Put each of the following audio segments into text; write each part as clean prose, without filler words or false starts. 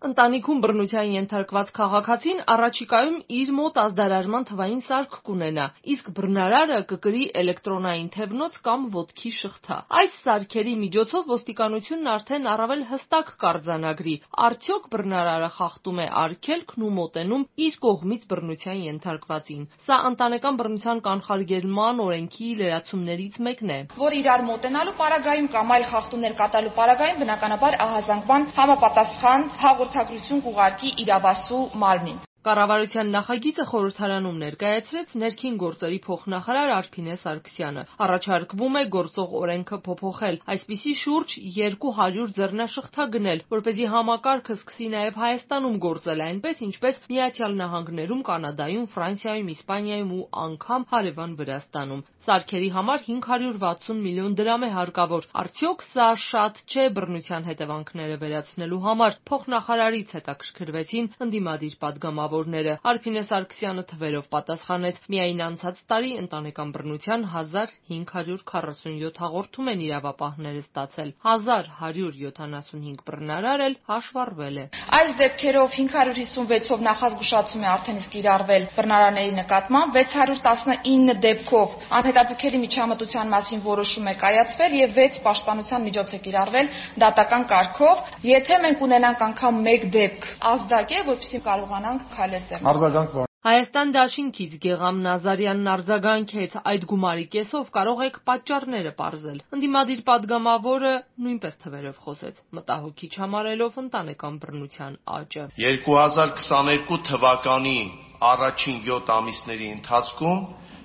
Ընտանիքում բռնության ենթարկված քաղաքացին առաջիկայում իր մոտ ազդարարման թվային սարք կունենա, իսկ բռնարարը կկրի էլեկտրոնային թևնոց կամ ոտքի շղթա։ Այս սարքերի միջոցով ոստիկանությունն արդեն առավել հստակ կարձանագրի, արդյոք բռնարարը խախտում է արգելքն ու մոտենում իր կողմից բռնության ենթարկվածին։ Սա ընտանեկան բռնության կանխարգելման օրենքի լրացումներից մեկն է, որ իրար մոտենալու պարագայում կամ այլ խախտումներ կատարելու պարագայում բնականաբար ահազանգման համապատասխան հաղորդագրություն կուղարկի իրավասու մարմին։ Կառավարության նախագիծը խորհրդարանում ներկայացրեց ներքին գործերի փոխնախարար Արփինե Սարգսյանը։ Առաջարկվում է գործող օրենքը փոփոխել, այսպիսի շուրջ 200 ձեռնաշղթա գնել, որպեսզի համակարգը սկսի նաև Հայաստանում գործել այնպես, ինչպես Միացյալ Նահանգներում, Կանադայում, Ֆրանսիայում, Իսպանիայում ու անգամ հարևան Վրաստանում։ Սարքերի համար 560 միլիոն դրամ է հարկավոր։ Արդյոք սա շատ չէ բռնության հետևանքները վերացնելու համար։ Փոխնախարարից հետաքրքրվեցին ընդդիմադիր պատգամավորները։ Արփինե Սարգսյանը թվերով պատասխանեց. միայն անցած տարի ընտանեկան բռնության 1547 հաղորդում են իրավապահները ստացել, 1175 բռնարար էլ հաշվառվել է։ Այս դեպքերով 556-ով նախազգուշացում է արդեն իսկ կիրառվել բռնարաների նկատմամբ, 619 դեպքով անհետաձգելի միջամտության մասին որոշում է կայացվել եւ 6 պաշտպանության միջոց է կիրառվել դատական կարգով։ Եթե մենք ունենանք անգամ 1 դեպք ազդակ է, որպեսզի կարողանանք քայլեր ձեռնարկել։ Հայաստան դաշինքից Գեգամ Նազարյանն արձագանքեց. այդ գումարի կեսով կարող եք պատճառները պարզել։ Ընդդիմադիր պատգամավորը նույնպես թվերով խոսեց, մտահոգիչ համարելով ընտանեկան բռնության աճը։ 2022 թվականի առաջին 7 ամիսների ընթացքում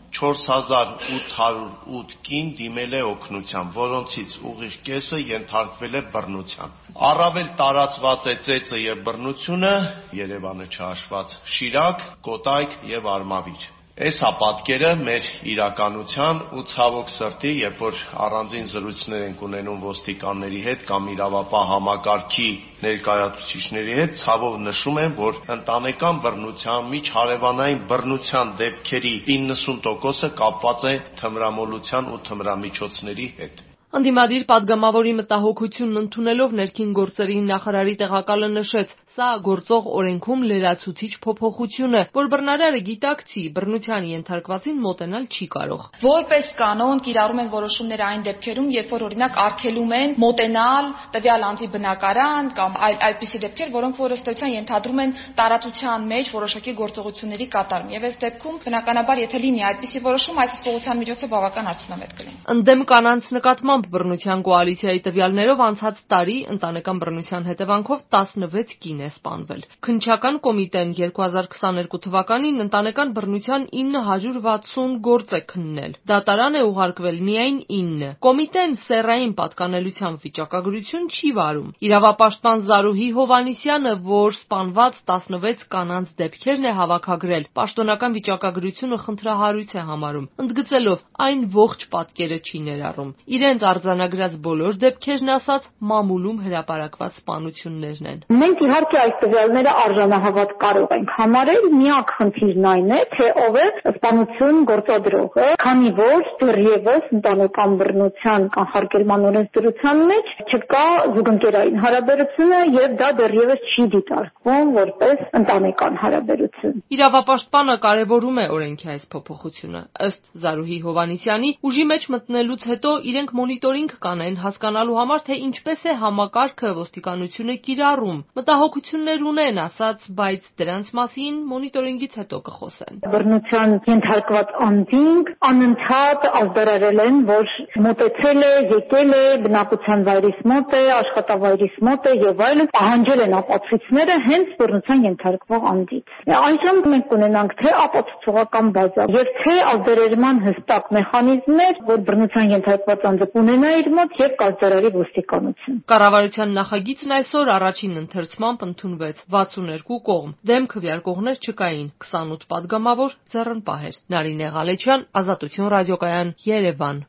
4808 կին դիմել է օգնության, որոնցից ուղիղ կեսը ենթարկվել է բռնության։ Առավել տարածված է ծեծը եւ բռնությունը, Երևանը չհաշված, Շիրակ, Կոտայք եւ Արմավիր։ Այս պատկերը մեր իրականության ու ցավոք սրտի, երբ որ առանձին զրույցներ ենք ունենում ոստիկանների հետ կամ իրավապահ համակարգի ներկայացուցիչների հետ, ցավով նշում եմ, որ ընտանեկան բռնության, միջհարևանային բռնության դեպքերի 90%-ը կապված է թմրամոլության ու թմրամիջոցների հետ։ Ընդդիմադիր պատգամավորի մտահոգությունն ընդունելով ներքին գործերի նախարարի տեղակալը նշեց. սա գործող օրենքում լրացուցիչ փոփոխություն է, որ բռնարարը գիտակցի բռնության ենթարկվածին մոտենալ չի կարող։ Որպես կանոն կիրառում են որոշումները այն դեպքերում, երբ որ օրինակ արգելում են մոտենալ տվյալ անձի բնակարան կամ այլպիսի դեպքեր, որոնք որ ըստ էության ենթադրում են տարածության մեջ որոշակի գործողությունների կատարում։ Եվ այս դեպքում բնականաբար եթե լինի այդպիսի որոշում, այս հսկողության միջոցով բավական արդյունավետ կլինի։ Ընդդեմ կանանց նկատմամբ բռնության կոալիցիայի տվյալներով անցած տարի ընտանեկան բռնության հետևանքով 16 կին է սպանվել։ Քննչական կոմիտեն 2022 թվականին ընտանեկան բռնության 960 գործ է քննել։ Դատարան է ուղարկվել միայն 9։ Կոմիտեն սեռային պատկանելության վիճակագրություն չի վարում։ Իրավապաշտպան Զարուհի Հովհաննիսյանը, որ սպանված 16 կանանց դեպքերն է հավաքագրել, պաշտոնական վիճակագրությունը խնդրահարույց է համարում, ընդգծելով այն ողջ պատկերը չի ներառում։ Իրենց արձանագրած բոլոր դեպքերն ասած մամուլում հրապարակված սպանություններն են։ Մենք իհարկե այս տվյալները արժանահավատ կարող ենք համարել, միակ խնդիրն այն է, թե ով է սպանություն գործադրողը, քանի որ դեռևս ընտանեկան բռնության կանխարգելման օրենսդրության մեջ չկա զուգընկերային հարաբերությունը եւ դա դեռևս չի դիտարկվում որպես ընտանեկան հարաբերություն։ Իրավապաշտպանը կարևորում է օրենքի այս փոփոխությունը։ Ըստ Զարուհի Հովհաննիսյանի, ուժի մեջ մտնելուց հետո իրենք մոնիտորինգ կանեն հասկանալու համար, թե ինչպես է համակարգը ոստիկանությունը կիրառում։ Մտահոգություններ ունեն, ասաց, բայց դրանց մասին մոնիտորինգից հետո կխոսեն։ Բռնության ենթարկված անձին անընդհատ ազդարարել են, որ մոտեցել է, եկել է, բնակության վայրից մոտ է, աշխատավայրից մոտ է եւ այլն, պահանջել են ապացույցները հենց բռնության ենթարկվող անձից։ Այժմ մենք ունենանք թե ապացուցողական բազա եւ թե ազդարարման հստակ մեխանիզմներ, որ բռնության ենթարկված անձը կունենա իր մոտ եւ կազդարարի ոստիկանություն։ Կառավարության նախագիծն այսօր առաջին ընթերցմամբ ընդունվեց 62 կողմ, դեմ քվեարկողներ չկային, 28 պատգամավոր ձեռնպահ էր։ Նարինե Ղալեչյան, Ազատություն ռադիոկայան, Երևան։